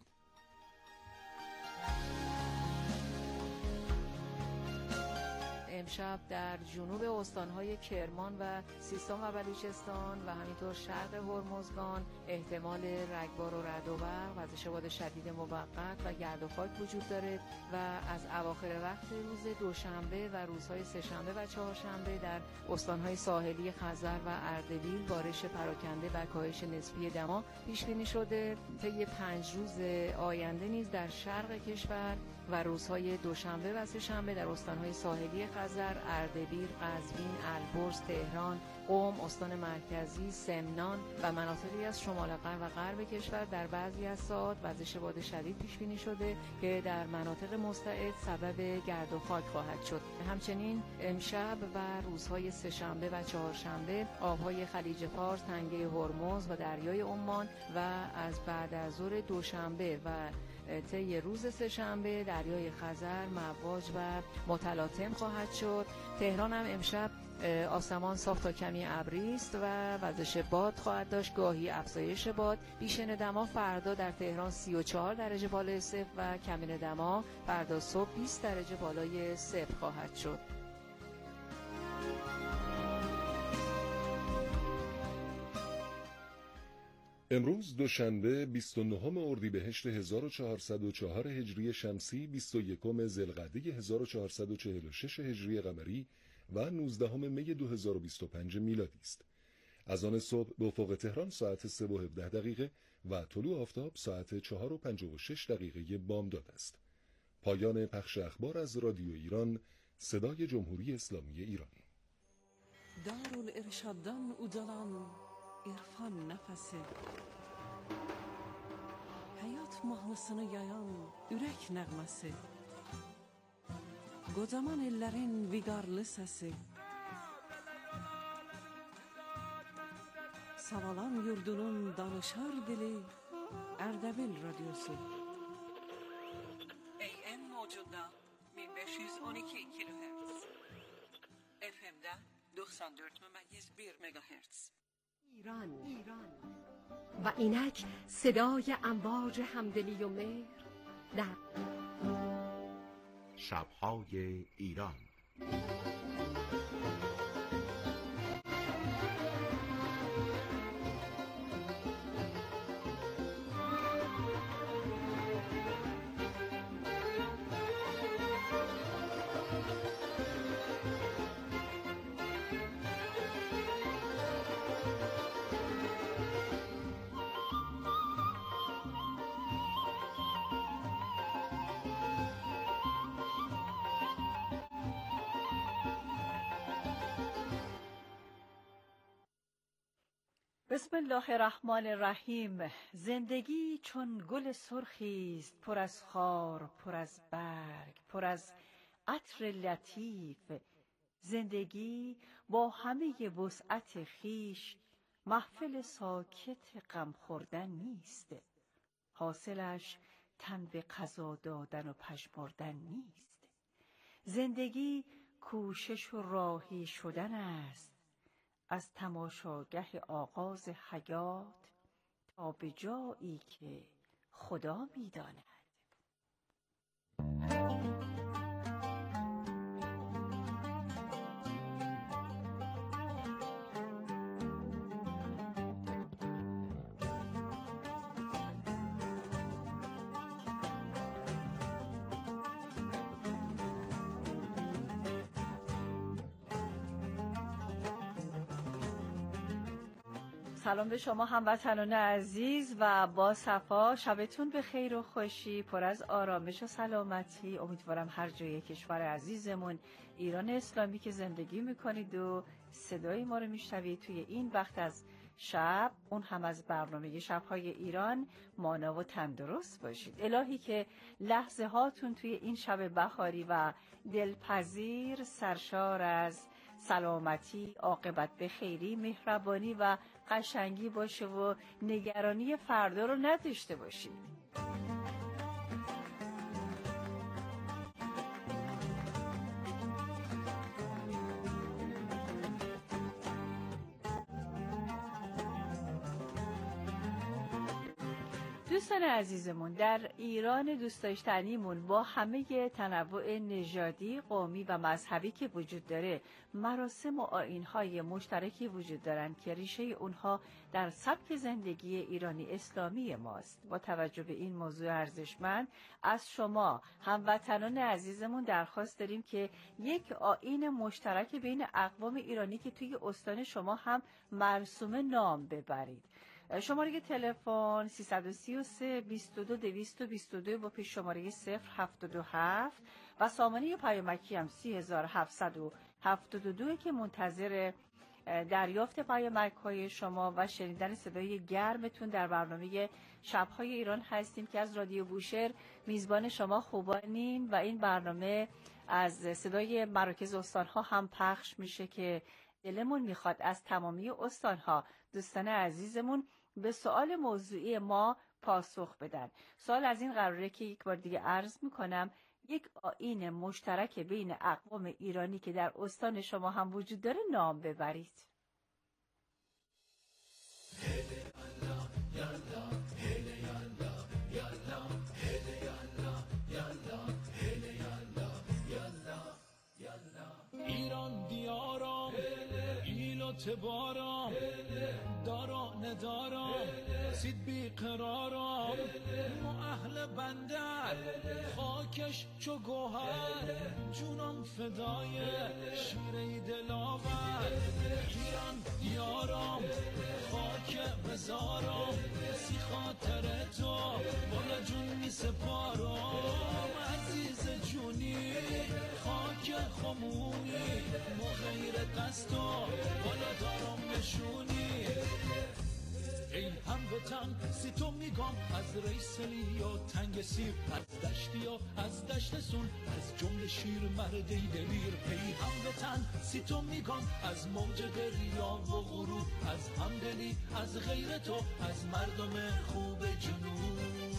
امشب در جنوب استانهای کرمان و سیستان و بلوچستان و همینطور شرق هرمزگان احتمال رگبار و رعد و برق، وزش باد شدید موقت و گرد و خاک وجود داره و از اواخر وقت روز دوشنبه و روزهای سه‌شنبه و چهارشنبه در استانهای ساحلی خزر و اردبیل بارش پراکنده و کاهش نسبی دما پیش بینی شده. طی 5 روز آینده نیز در شرق کشور و روزهای دوشنبه و سه‌شنبه در استانهای ساحلی خزر، اردبیل، قزوین، البرز، تهران، قم، استان مرکزی، سمنان و مناطقی از شمال غرب و غرب کشور در بعضی از ساعات وزش باد شدید پیش بینی شده که در مناطق مستعد سبب گرد و خاک خواهد شد. همچنین امشب و روزهای سه‌شنبه و چهارشنبه آبهای خلیج فارس، تنگه هرمز و دریای عمان و از بعد از ظهر دوشنبه و طی روز سه‌شنبه دریای خزر مواج و متلاطم خواهد شد. تهران هم امشب آسمان صاف تا کمی ابری است و وزش باد خواهد داشت، گاهی افزایش باد. بیشتر دما فردا در تهران 34 درجه بالای صفر و کمین دما فردا صبح 20 درجه بالای صفر خواهد شد. امروز دوشنبه 29 اردیبهشت 1404 هجری شمسی، 21 ذوالقعده 1446 هجری قمری و 19 می 2025 میلادی است. از آن صبح به افق تهران ساعت 3:17 و طلوع آفتاب ساعت 4:56 بامداد است. پایان پخش اخبار از رادیو ایران، صدای جمهوری اسلامی ایران. دارالارشادdan udalan irfan nefesi, hayat mahnısını yayan ürek nəğməsi, kocaman ellerin vigarlı sesi, Savalan yurdunun danışar dili Erdebil Radyosu. AM mevcudda 1512 kilohertz. FM'de 94.1 megahertz. ایران و اینک صدای امواج همدلی و مهر در شب‌های ایران. بسم الله الرحمن الرحیم. زندگی چون گل سرخی است، پر از خار، پر از برگ، پر از عطر لطیف. زندگی با همه وسعت خیش محفل ساکت غم خوردن نیست. حاصلش تن به قضا دادن و پژمردن نیست. زندگی کوشش و راهی شدن است، از تماشاگه آغاز حیات تا به جایی که خدا می‌داند. سلام به شما هموطنان عزیز و با صفا. شبتون به خیر و خوشی، پر از آرامش و سلامتی. امیدوارم هر جای کشور عزیزمون ایران اسلامی که زندگی میکنید و صدای ما رو میشنوید توی این وقت از شب، اون هم از برنامه شب‌های ایران، مانا و تندرست باشید. الهی که لحظه هاتون توی این شب بهاری و دلپذیر سرشار از سلامتی، عاقبت به خیری، مهربانی و قشنگی باشه و نگرانی فردا رو نداشته باشید. دوستان عزیزمون، در ایران دوست داشتنیمون با همه تنوع نژادی، قومی و مذهبی که وجود داره، مراسم و آیین‌های مشترکی وجود دارن که ریشه اونها در سبک زندگی ایرانی اسلامی ماست. با توجه به این موضوع ارزشمند، از شما هموطنان عزیزمون درخواست داریم که یک آیین مشترک بین اقوام ایرانی که توی استان شما هم مرسوم نام ببرید. شماره تلفن 333 22 222 با پیش شماره 077 و سامانه پیامکی هم 3772 که منتظر دریافت پیامک‌های شما و شنیدن صدای گرمتون در برنامه شب‌های ایران هستیم که از رادیو بوشهر میزبان شما خوبانیم و این برنامه از صدای مراکز استان‌ها هم پخش میشه که دلمون میخواد از تمامی استان‌ها دوستان عزیزمون به سوال موضوعی ما پاسخ بدن. سوال از این قراره که یک بار دیگه عرض میکنم، یک آیین مشترک بین اقوام ایرانی که در استان شما هم وجود داره نام ببرید. ایران دیارم، ایلات بارم، دارا ندارم، سید بی قرارم، ما اهل بندر، خاکش چو گوهر، جونم فدای شیره دلاور. ایران دیارم، خاک بزارم، سی خاطر تو بالا جون می سپارم. عزیز جونی خاک خمونی، ما غیر دست و بالا دارم نشونی. ای هموطن سی تو میگم، از ریسلی یا تنگ سیر، از دشتی یا از دشت سون، از جمله شیر مردی دلیر. ای هموطن سی تو میگم، از موج دریا و غروب، از همدلی بگیری از غیر تو، از مردم خوب جنوب.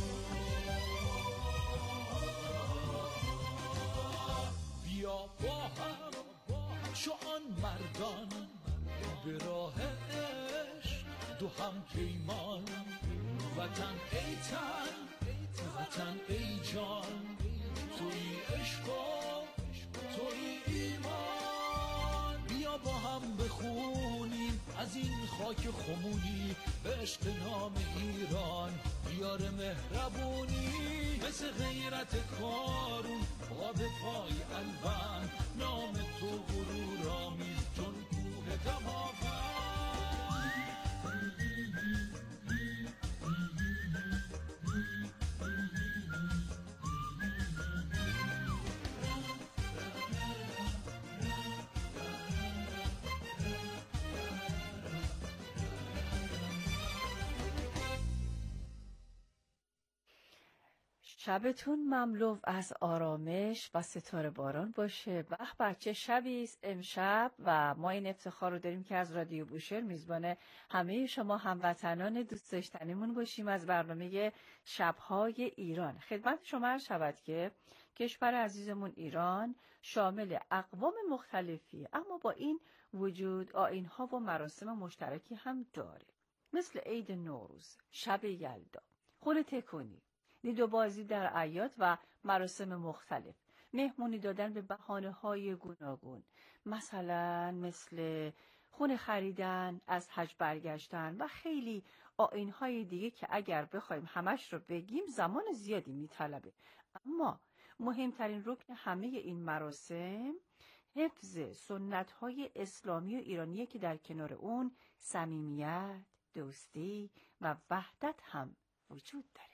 بیا با هم چو آن مردان به راه عشق دو هم پیمان، وطن ای تن وطن ای جان، توی عشق و توی ایمان. بیا با هم بخونیم از این خاک خمونی به عشق نام ایران، بیار مهربونی مثل غیرت کارون آب پای الوان، نام تو غرور آمیز چون کوه دماوند. شبتون مملو از آرامش و ستاره باران باشه. به بچه شبی است امشب و ما این افتخار رو داریم که از رادیو بوشهر میزبان همه شما هموطنان دوست داشتنیمون باشیم از برنامه شب‌های ایران. خدمت شما عرض شود که کشور عزیزمون ایران شامل اقوام مختلفی، اما با این وجود آیین‌ها و مراسم مشترکی هم داره، مثل عید نوروز، شب یلدا، خون تکونی، دید و بازی در اعیاد و مراسم مختلف، مهمونی دادن به بهانه‌های گوناگون، مثل خونه خریدن، از حج برگشتن و خیلی آیین‌های دیگه که اگر بخوایم همش رو بگیم زمان زیادی میطلبه. اما مهمترین رکن همه این مراسم حفظ سنت‌های اسلامی و ایرانیه که در کنار اون صمیمیت، دوستی و وحدت هم وجود داره.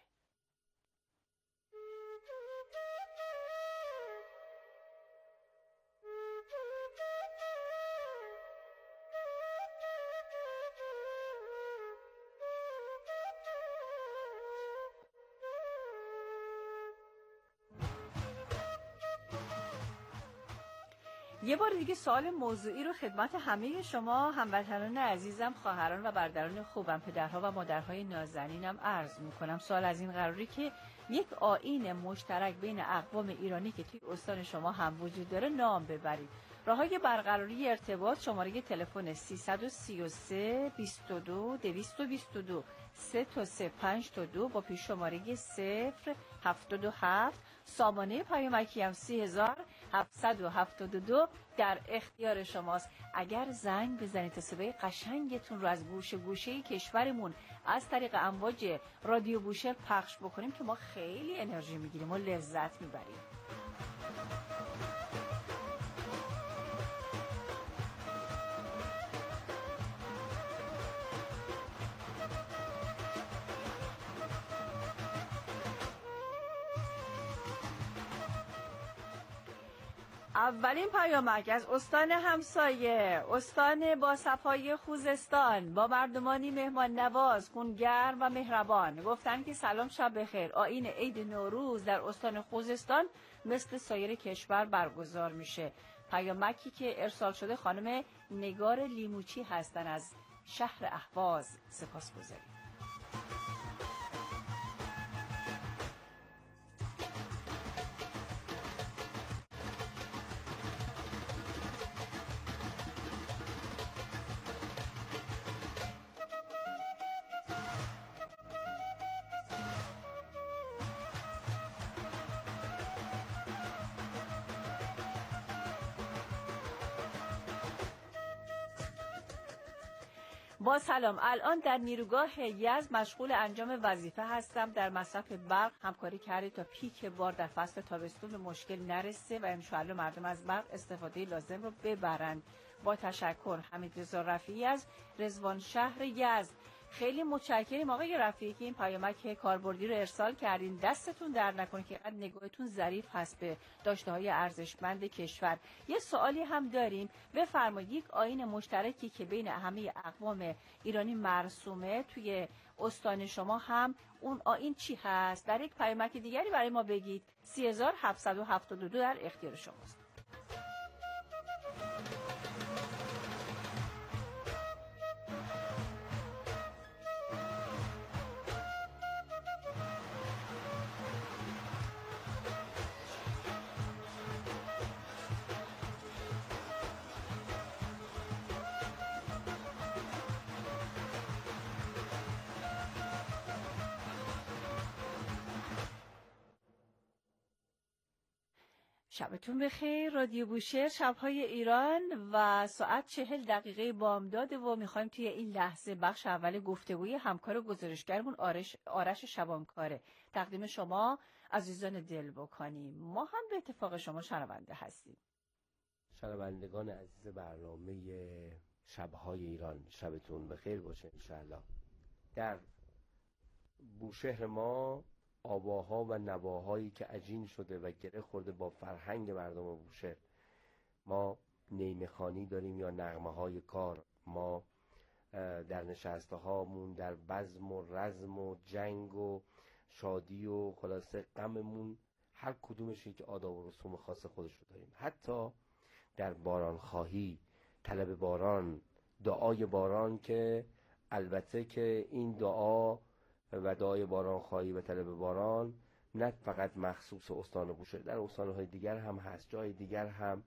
یه بار دیگه سوال موضوعی رو خدمت همه شما هموطنان عزیزم، خواهران و برادران خوبم، پدرها و مادرهای نازنینم عرض میکنم. سوال از این قراری که یک آیین مشترک بین اقوام ایرانی که توی استان شما هم وجود داره نام ببرید. راههای برقراری ارتباط: شماره تلفن 333 22 222 32522 با پیش شماره 077. سامانه پیامکی هم 3772 در اختیار شماست. اگر زنگ بزنید تا صدای قشنگتون رو از گوشه گوشه کشورمون از طریق امواج رادیو بوشهر پخش بکنیم که ما خیلی انرژی میگیریم و لذت میبریم. اولین پیامک از استان همسایه، استان با صفای خوزستان، با مردمانی مهمان نواز، خونگرم و مهربان. گفتن که سلام، شب بخیر. آیین عید نوروز در استان خوزستان مثل سایر کشور برگزار میشه. پیامکی که ارسال شده خانم نگار لیموچی هستن از شهر اهواز. سپاسگزاریم. با سلام، الان در نیروگاه یزد مشغول انجام وظیفه هستم. در مصرف برق همکاری کرده تا پیک بار در فصل تابستون به مشکل نرسه و انشاءالله مردم از برق استفاده لازم رو ببرند. با تشکر. حمیدرضا رفیعی از رضوان شهر یزد. خیلی متشکریم آقای رفیعی که این پیامک کاربردی رو ارسال کردین. دستتون در نکنه که قد نگاهتون ظریف هست به داشته‌های ارزشمند کشور. یه سوالی هم داریم، بفرمایید یک آیین مشترکی که بین همه اقوام ایرانی مرسومه توی استان شما هم اون آیین چی هست؟ در یک پیامک دیگری برای ما بگید. 3772 در اختیار شماست. شبتون بخیر. رادیو بوشهر شبهای ایران و ساعت 40 دقیقه بامداده و میخوایم توی این لحظه بخش اول گفتگوی همکار و گزارشگرمون آرش شبانکاره تقدیم شما عزیزان دل بکنیم. ما هم به اتفاق شما شنونده هستیم. شنوندگان عزیز برنامه شبهای ایران، شبتون بخیر باشه انشاءالله. در بوشهر ما آواها و نواهایی که عجین شده و گره خورده با فرهنگ مردم بوشهر. ما نیمه‌خوانی داریم یا نغمه‌های کار. ما در نشسته هامون در بزم و رزم و جنگ و شادی و خلاصه غممون هر کدومش یک آداب و رسوم خاص خودش رو داریم. حتی در باران خواهی، طلب باران، دعای باران که البته که این دعا و دعای باران خواهی و طلب باران نه فقط مخصوص استان بوشهر، در استان‌های دیگر هم هست، جای دیگر هم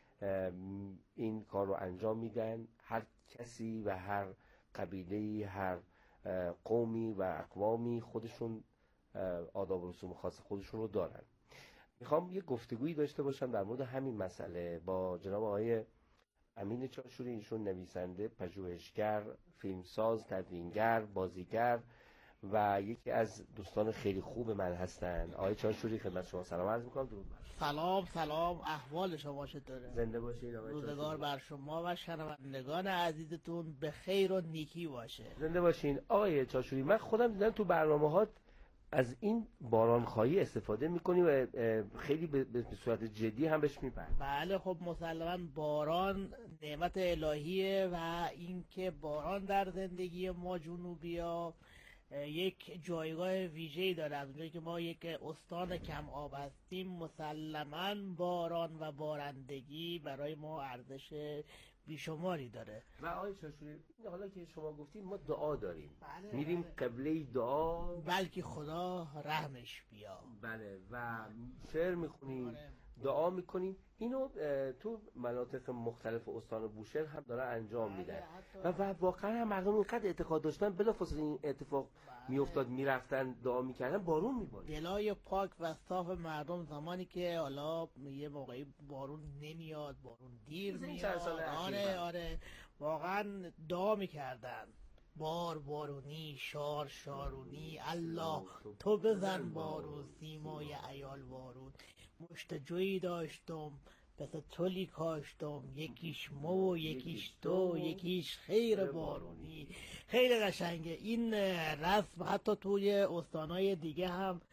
این کار رو انجام میدن. هر کسی و هر قبیله‌ای، هر قومی و اقوامی خودشون آداب و رسوم خاص خودشون رو دارن. میخوام یه گفتگویی داشته باشم در مورد همین مسئله با جناب آقای امین چاشوری. ایشون نویسنده، پژوهشگر، فیلمساز، تدوینگر، بازیگر و یکی از دوستان خیلی خوب من هستن. آقای چاشوری خدمت شما سلام عرض میکنم. درود بر سلام، احوال شما چطوره؟ زنده باشید آقای چاشوری. روزگار بر شما و شنوندگان عزیزتون به خیر و نیکی باشه. زنده باشین آقای چاشوری. من خودم دیدم تو برنامه‌هات از این بارانخواهی استفاده میکنی و خیلی به صورت جدی هم بهش میپردازی. بله خب مسلما باران نعمت الهیه و اینکه باران در زندگی ما جنوبی‌ها یک جایگاه ویژه‌ای داره. از اونجایی که ما یک استان کم آب هستیم مسلما باران و بارندگی برای ما ارزش بیشماری داره. و آقای چاشوری حالا که شما گفتید ما دعا داریم، بله، میریم قبله دعا بلکه خدا رحمش بیا. بله و شعر میخونیم، دعا میکنیم. اینو تو مناطق مختلف استان بوشهر هم داره انجام میدن و واقعا هم مردم اینقدر اعتقاد داشتن بلافاصله این اتفاق میافتاد، میرفتن دعا میکردن، بارون میبارید. دلای پاک و صاف مردم زمانی که حالا یه موقعی بارون نمیاد، بارون دیر میاد، آره واقعا دعا میکردن. بارونی، شارونی، الله تو بزن بارون، سیمای عیال بارون. مشت جویی داشتم پس تولی کاشتم، یکیش مو و یکیش تو، یکیش خیر بارونی. خیلی قشنگه این رسم. حتی توی استانهای دیگه هم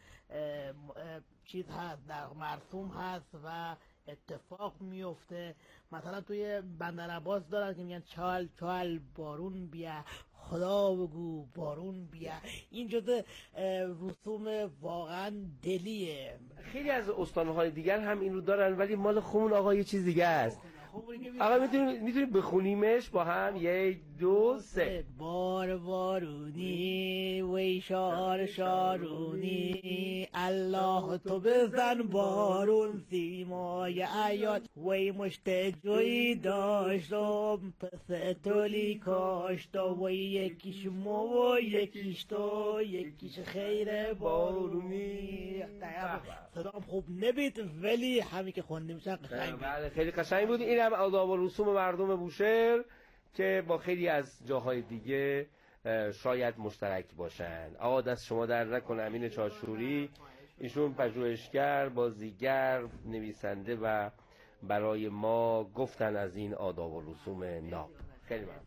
چیز هست، در مرسوم هست و اتفاق میفته. مثلا توی بندرعباس دارن که میگن چال بارون بیا، خدا بگو بارون بیا. این جزء رسوم واقعا دلیه. خیلی از استانهای دیگر هم این رو دارن ولی مال خودمون آقا یه چیز دیگه است. آقا میتونیم بخونیمش با هم؟ 1 2 3. بارونی وی شارونی، الله تو بزن بارون، سیمای عیال. وی مشت جوی داشتم پس تولی کاشتم، وی یکیش مو و یکیش تو، یکیش خیر بارونی. صدام خوب نبید ولی همین که خوندیم قشنگ. بله خیلی قشنگ بود. این هم آداب و رسوم مردم بوشهر که با خیلی از جاهای دیگه شاید مشترک باشن. آقا دست شما در نکنه. امین چاشوری ایشون پژوهشگر، بازیگر، نویسنده و برای ما گفتن از این آداب و رسوم ناب. خیلی ممنون.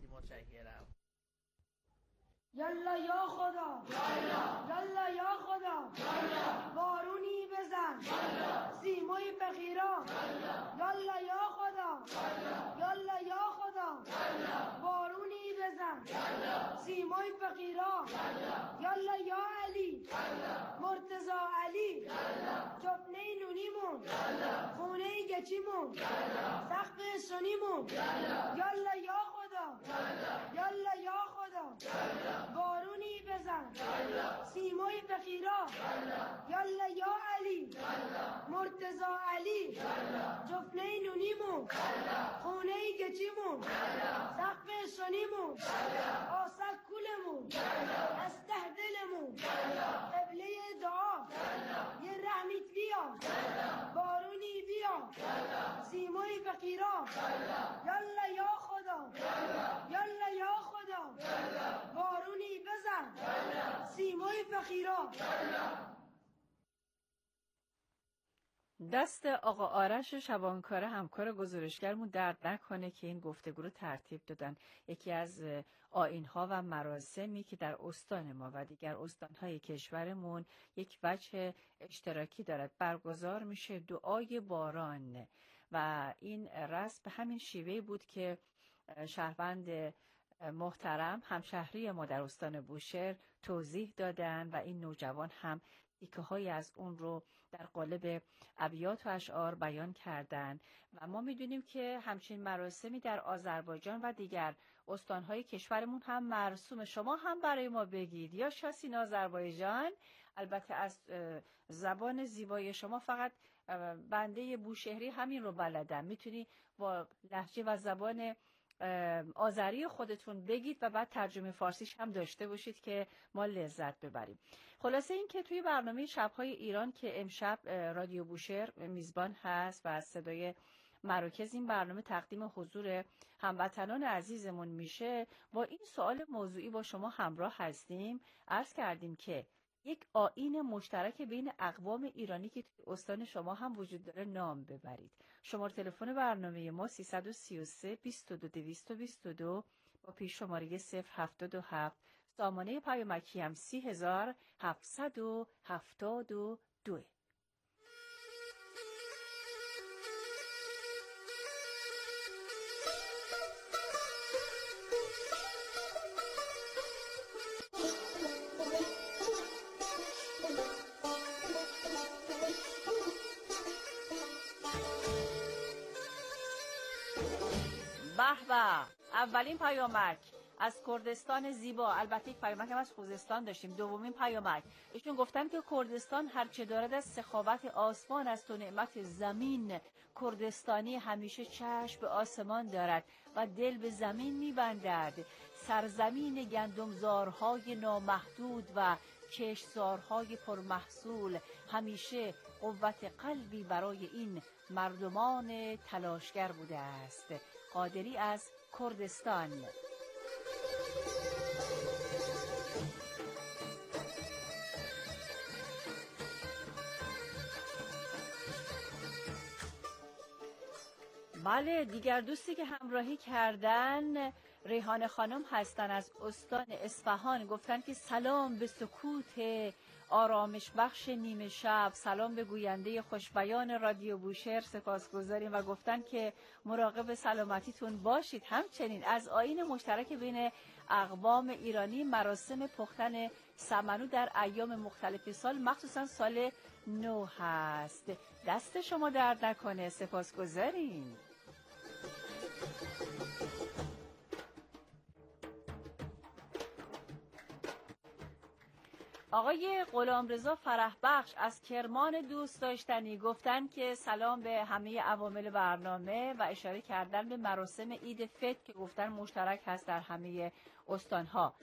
یالا یا خدا، یالا یا خدا، بارونی بزن، سیمای فقیران. یالا یا خدا، یالا یا خدا، بارونی بزن، سیمای فقیران. یالا یا علی، مرتضی علی، جبنه نونیمون، خونه گچیمون، سقف سنیمون. یالا یا خدا، یالا یا خدا، بارونی بزن، سیمای فقیران. یالا یا علی، مرتضی علی، جفنه نونیمون، خونه گچیمون، سقف سنیمون، آسک کولمون، استه دلمون، قبله دعا. یه رحمیت بیا، بارونی بیا، سیمای فقیران یالا یا خدا یالا یا خدا بارونی بزن سیمای فقیران. دست آقا آرش شبانکاره همکار گزارشگرمون درد نکنه که این گفتگو رو ترتیب دادن. یکی از آیین‌ها و مراسمی که در استان ما و دیگر استان‌های کشورمون یک وجه اشتراکی دارد، برگزار میشه دعای باران و این رسم به همین شیوه بود که شهروند محترم همشهری ما در استان بوشهر توضیح دادن و این نوجوان هم تیکه‌هایی از اون رو در قالب ابیات و اشعار بیان کردن و ما میدونیم که همچین مراسمی در آذربایجان و دیگر استانهای کشورمون هم مرسومه. شما هم برای ما بگید یا شاسین آذربایجان. البته از زبان زیبای شما فقط بنده بوشهری همین رو بلدم، میتونی با لهجه و زبان آذری خودتون بگید و بعد ترجمه فارسیش هم داشته باشید که ما لذت ببریم. خلاصه این که توی برنامه شب‌های ایران که امشب رادیو بوشهر میزبان هست و از صدای مراکز این برنامه تقدیم حضور هموطنان عزیزمون میشه، با این سوال موضوعی با شما همراه هستیم. عرض کردیم که یک آیین مشترک بین اقوام ایرانی که توی استان شما هم وجود داره نام ببرید. شماره تلفن برنامه ما 333 22 222 با پیش شماره 077، سامانه پیامکی هم 30772. اولین پیامک از کردستان زیبا، البته یک پیامک هم از خوزستان داشتیم. دومین پیامک ایشون گفتن که کردستان هرچه دارد از سخاوت آسمان است و نعمت زمین. کردستانی همیشه چشم به آسمان دارد و دل به زمین میبندد. سرزمین گندمزارهای نامحدود و کشتزارهای پرمحصول. همیشه قوت قلبی برای این مردمان تلاشگر بوده است. قادری از کردستان. بله، دیگر دوستی که همراهی کردن ریحانه خانم هستن از استان اصفهان. گفتن که سلام به سکوت آرامش بخش نیمه شب، سلام به گوینده خوشبیان رادیو بوشهر سپاسگزاریم و گفتن که مراقب سلامتیتون باشید. همچنین از آیین مشترک بین اقوام ایرانی مراسم پختن سمنو در ایام مختلف سال، مخصوصا سال نو هست. دست شما درد نکنه، سپاسگزاریم. آقای غلامرضا فرحبخش از کرمان دوست داشتنی گفتن که سلام به همه عوامل برنامه و اشاره کردن به مراسم عید فطر که گفتن مشترک هست در همه استانها.